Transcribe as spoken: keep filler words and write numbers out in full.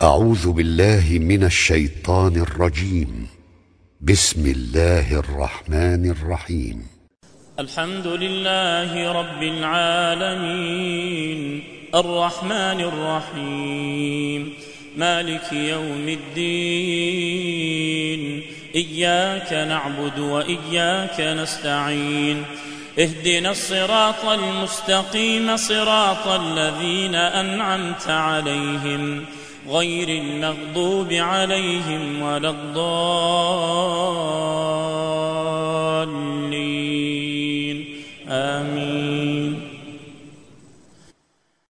أعوذ بالله من الشيطان الرجيم. بسم الله الرحمن الرحيم. الحمد لله رب العالمين الرحمن الرحيم مالك يوم الدين إياك نعبد وإياك نستعين اهدنا الصراط المستقيم صراط الذين أنعمت عليهم غير المغضوب عليهم ولا الضالين